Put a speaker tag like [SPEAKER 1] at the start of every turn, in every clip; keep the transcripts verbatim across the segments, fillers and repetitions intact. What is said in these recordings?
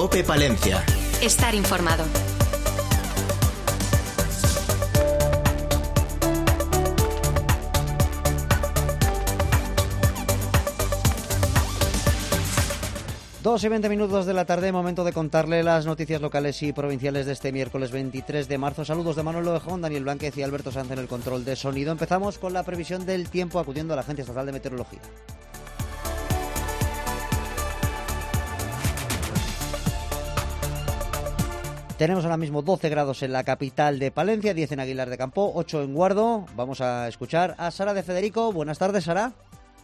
[SPEAKER 1] COPE Palencia.
[SPEAKER 2] Estar informado.
[SPEAKER 3] Dos y veinte minutos de la tarde, momento de contarle las noticias locales y provinciales de este miércoles veintitrés de marzo. Saludos de Manuel Ovejón, Daniel Blánquez y Alberto Sanz en el control de sonido. Empezamos con la previsión del tiempo acudiendo a la Agencia Estatal de Meteorología. Tenemos ahora mismo doce grados en la capital de Palencia, diez en Aguilar de Campoo, ocho en Guardo. Vamos a escuchar a Sara de Federico. Buenas tardes, Sara.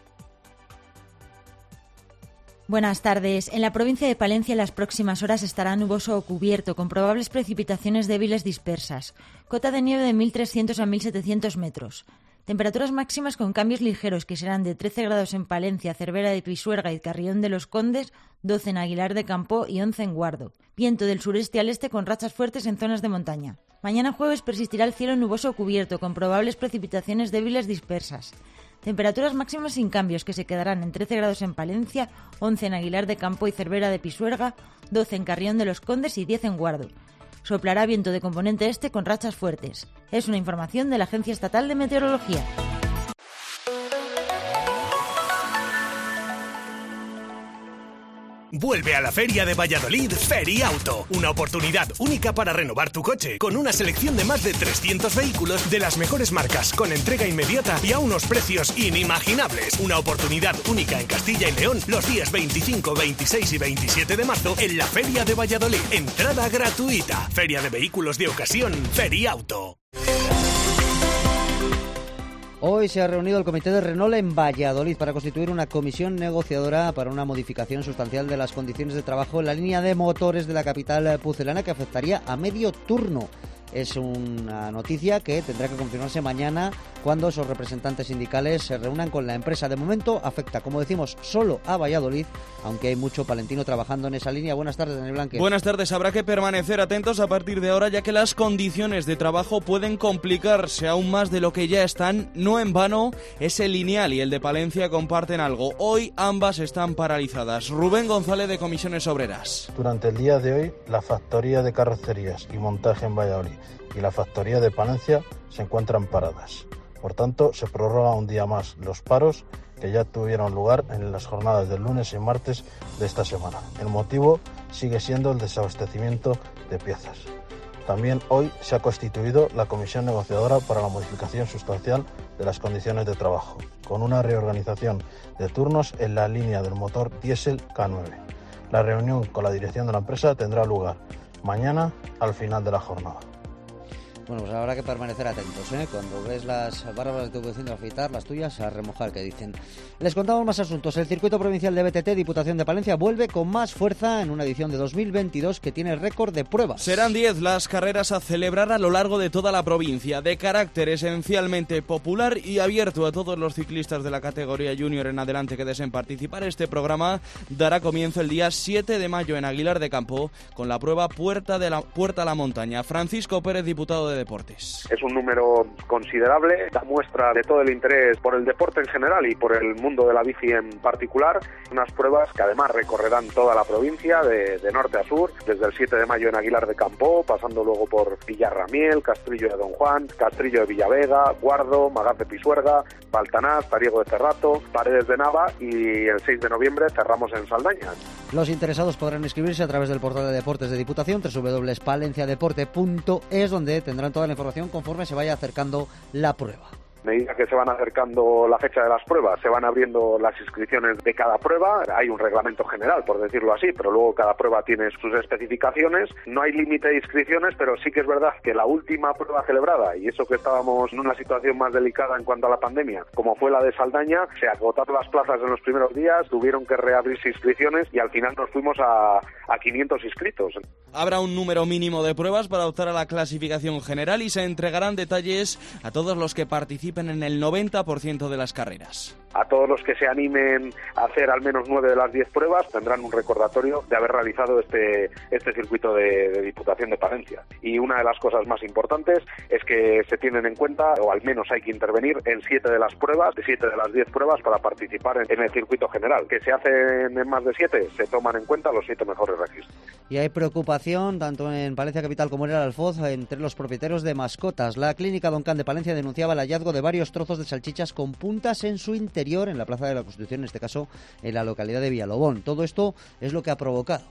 [SPEAKER 4] Buenas tardes. En la provincia de Palencia las próximas horas estará nuboso o cubierto, con probables precipitaciones débiles dispersas. Cota de nieve de mil trescientos a mil setecientos metros. Temperaturas máximas con cambios ligeros que serán de trece grados en Palencia, Cervera de Pisuerga y Carrión de los Condes, doce en Aguilar de Campoo y once en Guardo. Viento del sureste al este con rachas fuertes en zonas de montaña. Mañana jueves persistirá el cielo nuboso o cubierto, con probables precipitaciones débiles dispersas. Temperaturas máximas sin cambios que se quedarán en trece grados en Palencia, once en Aguilar de Campoo y Cervera de Pisuerga, doce en Carrión de los Condes y diez en Guardo. Soplará viento de componente este con rachas fuertes. Es una información de la Agencia Estatal de Meteorología.
[SPEAKER 5] Vuelve a la Feria de Valladolid Feriauto, una oportunidad única para renovar tu coche, con una selección de más de trescientos vehículos de las mejores marcas, con entrega inmediata y a unos precios inimaginables. Una oportunidad única en Castilla y León los días veinticinco, veintiséis y veintisiete de marzo en la Feria de Valladolid. Entrada gratuita. Feria de Vehículos de Ocasión Feriauto.
[SPEAKER 3] Hoy se ha reunido el Comité de Renault en Valladolid para constituir una comisión negociadora para una modificación sustancial de las condiciones de trabajo en la línea de motores de la capital pucelana que afectaría a medio turno. Es una noticia que tendrá que confirmarse mañana cuando esos representantes sindicales se reúnan con la empresa. De momento afecta, como decimos, solo a Valladolid, aunque hay mucho palentino trabajando en esa línea. Buenas tardes, Daniel Blánquez.
[SPEAKER 6] Buenas tardes. Habrá que permanecer atentos a partir de ahora, ya que las condiciones de trabajo pueden complicarse aún más de lo que ya están. No en vano, ese Lineal y el de Palencia comparten algo. Hoy ambas están paralizadas. Rubén González, de Comisiones Obreras.
[SPEAKER 7] Durante el día de hoy, la factoría de carrocerías y montaje en Valladolid y la factoría de Palencia se encuentran paradas. Por tanto, se prorroga un día más los paros que ya tuvieron lugar en las jornadas del lunes y martes de esta semana. El motivo sigue siendo el desabastecimiento de piezas. También hoy se ha constituido la comisión negociadora para la modificación sustancial de las condiciones de trabajo, con una reorganización de turnos en la línea del motor diésel K nueve. La reunión con la dirección de la empresa tendrá lugar mañana al final de la jornada.
[SPEAKER 3] Bueno, pues habrá que permanecer atentos, ¿eh? Cuando ves las barbas de tu vecino afeitar, las tuyas a remojar, que dicen. Les contamos más asuntos. El Circuito Provincial de B T T, Diputación de Palencia, vuelve con más fuerza en una edición de dos mil veintidós que tiene récord de pruebas.
[SPEAKER 6] Serán diez las carreras a celebrar a lo largo de toda la provincia, de carácter esencialmente popular y abierto a todos los ciclistas de la categoría junior en adelante que deseen participar. Este programa dará comienzo el día siete de mayo en Aguilar de Campoo con la prueba Puerta, de la, Puerta a la Montaña. Francisco Pérez, diputado de Deportes.
[SPEAKER 8] Es un número considerable, da muestra de todo el interés por el deporte en general y por el mundo de la bici en particular. Unas pruebas que además recorrerán toda la provincia de, de norte a sur, desde el siete de mayo en Aguilar de Campoo, pasando luego por Villarramiel, Castrillo de Don Juan, Castrillo de Villavega, Guardo, Magaz de Pisuerga, Baltanás, Tariego de Cerrato, Paredes de Nava, y el seis de noviembre cerramos en Saldaña.
[SPEAKER 3] Los interesados podrán inscribirse a través del portal de deportes de Diputación, doble u doble u doble u punto palenciadeporte punto es, donde tendrán toda la información conforme se vaya acercando la prueba.
[SPEAKER 8] A medida que se van acercando la fecha de las pruebas, se van abriendo las inscripciones de cada prueba. Hay un reglamento general, por decirlo así, pero luego cada prueba tiene sus especificaciones. No hay límite de inscripciones, pero sí que es verdad que la última prueba celebrada, y eso que estábamos en una situación más delicada en cuanto a la pandemia, como fue la de Saldaña, se agotaron las plazas en los primeros días, tuvieron que reabrirse inscripciones y al final nos fuimos a, a quinientos inscritos.
[SPEAKER 6] Habrá un número mínimo de pruebas para optar a la clasificación general y se entregarán detalles a todos los que participen en el noventa por ciento de las carreras.
[SPEAKER 8] A todos los que se animen a hacer al menos nueve de las diez pruebas tendrán un recordatorio de haber realizado este, este circuito de, de Diputación de Palencia. Y una de las cosas más importantes es que se tienen en cuenta, o al menos hay que intervenir en siete de las pruebas, de siete de las diez pruebas para participar en, en el circuito general. Que se hacen en más de siete, se toman en cuenta los siete mejores registros.
[SPEAKER 3] Y hay preocupación, tanto en Palencia Capital como en el Alfoz, entre los propietarios de mascotas. La clínica Doncan de Palencia denunciaba el hallazgo de varios trozos de salchichas con puntas en su interior, en la Plaza de la Constitución, en este caso en la localidad de Villalobón. Todo esto es lo que ha provocado.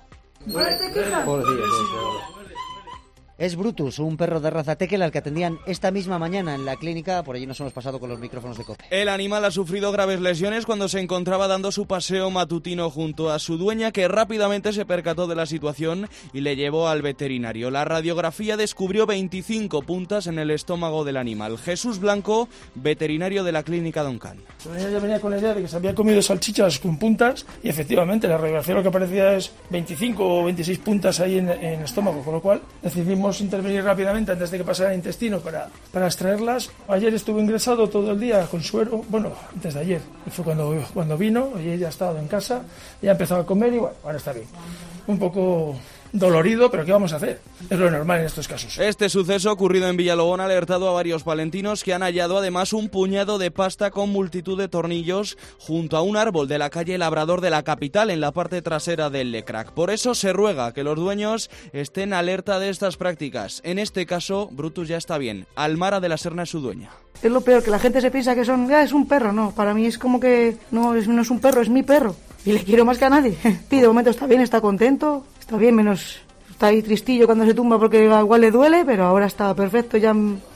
[SPEAKER 3] Es Brutus, un perro de raza tekel al que atendían esta misma mañana en la clínica. Por allí nos hemos pasado con los micrófonos de COPE.
[SPEAKER 6] El animal ha sufrido graves lesiones cuando se encontraba dando su paseo matutino junto a su dueña, que rápidamente se percató de la situación y le llevó al veterinario. La radiografía descubrió veinticinco puntas en el estómago del animal. Jesús Blanco, veterinario de la clínica Doncan.
[SPEAKER 1] Ella venía con la idea de que se había comido salchichas con puntas y efectivamente la radiografía lo que aparecía es veinticinco o veintiséis puntas ahí en, en el estómago, con lo cual decidimos intervenir rápidamente antes de que pasara el intestino para, para extraerlas. Ayer estuve ingresado todo el día con suero, bueno, antes de ayer, y fue cuando, cuando vino, y ella ha estado en casa, ya ha empezado a comer y bueno, ahora está bien. Un poco dolorido, pero ¿qué vamos a hacer? Es lo normal en estos casos.
[SPEAKER 6] Este suceso ocurrido en Villalobón ha alertado a varios palentinos, que han hallado además un puñado de pasta con multitud de tornillos junto a un árbol de la calle Labrador de la capital, en la parte trasera del Lecrac. Por eso se ruega que los dueños estén alerta de estas prácticas. En este caso, Brutus ya está bien. Almara de la Serna es su dueña.
[SPEAKER 2] Es lo peor, que la gente se piensa que son, ya es un perro, no, para mí es como que no es, no es un perro, es mi perro y le quiero más que a nadie. Y de momento está bien, está contento, está bien, menos está ahí tristillo cuando se tumba porque igual le duele, pero ahora está perfecto, ya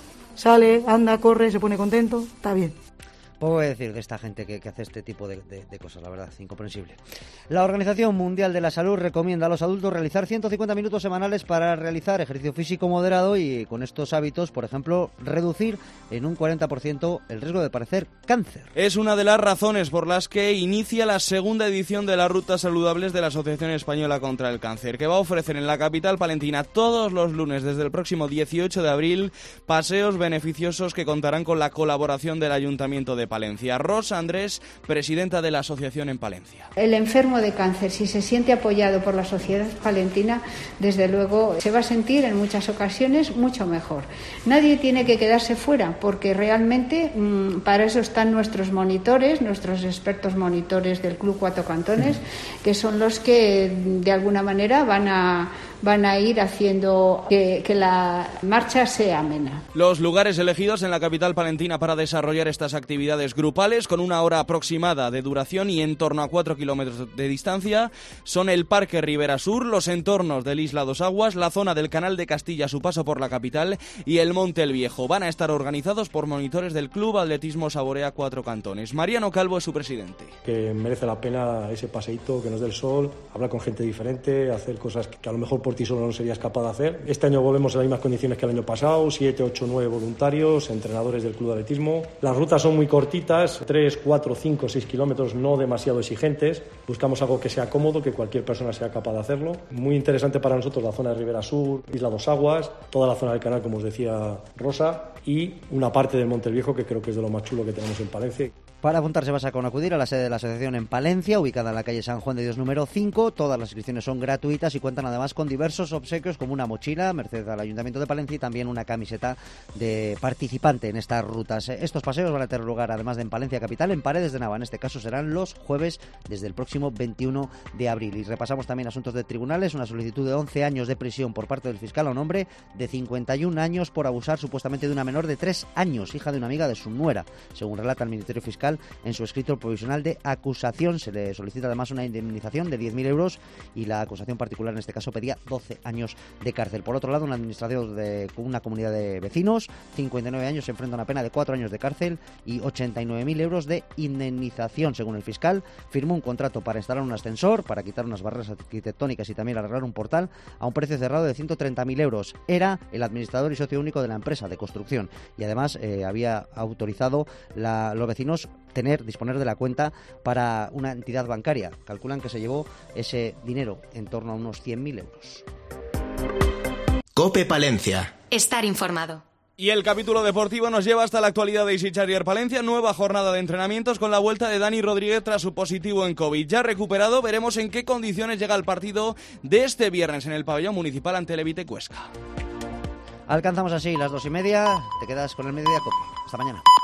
[SPEAKER 2] sale, anda, corre, se pone contento, está bien.
[SPEAKER 3] Poco que decir de esta gente que, que hace este tipo de, de, de cosas, la verdad, incomprensible. La Organización Mundial de la Salud recomienda a los adultos realizar ciento cincuenta minutos semanales para realizar ejercicio físico moderado y con estos hábitos, por ejemplo, reducir en un cuarenta por ciento el riesgo de padecer cáncer.
[SPEAKER 6] Es una de las razones por las que inicia la segunda edición de las Rutas Saludables de la Asociación Española contra el Cáncer, que va a ofrecer en la capital palentina todos los lunes desde el próximo dieciocho de abril paseos beneficiosos que contarán con la colaboración del Ayuntamiento de Palencia. Rosa Andrés, presidenta de la asociación en Palencia.
[SPEAKER 9] El enfermo de cáncer, si se siente apoyado por la sociedad palentina, desde luego se va a sentir en muchas ocasiones mucho mejor. Nadie tiene que quedarse fuera, porque realmente mmm, para eso están nuestros monitores, nuestros expertos monitores del Club Cuatro Cantones, que son los que de alguna manera van a van a ir haciendo que, que la marcha sea amena.
[SPEAKER 6] Los lugares elegidos en la capital palentina para desarrollar estas actividades grupales, con una hora aproximada de duración y en torno a cuatro kilómetros de distancia, son el Parque Ribera Sur, los entornos del Isla Dos Aguas, la zona del Canal de Castilla a su paso por la capital y el Monte El Viejo. Van a estar organizados por monitores del Club Atletismo Saborea Cuatro Cantones. Mariano Calvo es su presidente.
[SPEAKER 10] Que merece la pena ese paseíto, que nos dé el sol, hablar con gente diferente, hacer cosas que a lo mejor por ti solo no serías capaz de hacer. Este año volvemos en las mismas condiciones que el año pasado, siete, ocho, nueve voluntarios, entrenadores del Club de Atletismo. Las rutas son muy cortitas, tres, cuatro, cinco, seis kilómetros, no demasiado exigentes. Buscamos algo que sea cómodo, que cualquier persona sea capaz de hacerlo. Muy interesante para nosotros la zona de Ribera Sur, Isla Dos Aguas, toda la zona del canal, como os decía Rosa, y una parte del Monte El Viejo, que creo que es de lo más chulo que tenemos en Palencia.
[SPEAKER 3] Para apuntarse basta con acudir a la sede de la asociación en Palencia, ubicada en la calle San Juan de Dios número cinco. Todas las inscripciones son gratuitas y cuentan además con diversos obsequios como una mochila, merced al Ayuntamiento de Palencia, y también una camiseta de participante en estas rutas. Estos paseos van a tener lugar, además de en Palencia capital, en Paredes de Nava. En este caso serán los jueves desde el próximo veintiuno de abril. Y repasamos también asuntos de tribunales. Una solicitud de once años de prisión por parte del fiscal a un hombre de cincuenta y un años por abusar supuestamente de una menor de tres años, hija de una amiga de su nuera. Según relata el Ministerio Fiscal en su escrito provisional de acusación, se le solicita además una indemnización de diez mil euros y la acusación particular en este caso pedía doce años de cárcel. Por otro lado, un administrador de una comunidad de vecinos, cincuenta y nueve años, se enfrenta a una pena de cuatro años de cárcel y ochenta y nueve mil euros de indemnización. Según el fiscal, firmó un contrato para instalar un ascensor, para quitar unas barreras arquitectónicas y también arreglar un portal a un precio cerrado de ciento treinta mil euros. Era el administrador y socio único de la empresa de construcción y además eh, había autorizado la, los vecinos tener, disponer de la cuenta para una entidad bancaria. Calculan que se llevó ese dinero en torno a unos cien mil euros.
[SPEAKER 11] COPE Palencia.
[SPEAKER 12] Estar informado.
[SPEAKER 6] Y el capítulo deportivo nos lleva hasta la actualidad de Easy Charger Palencia. Nueva jornada de entrenamientos con la vuelta de Dani Rodríguez tras su positivo en COVID. Ya recuperado, veremos en qué condiciones llega el partido de este viernes en el pabellón municipal ante Levite Cuesca.
[SPEAKER 3] Alcanzamos así las dos y media. Te quedas con el Mediodía Cope. Hasta mañana.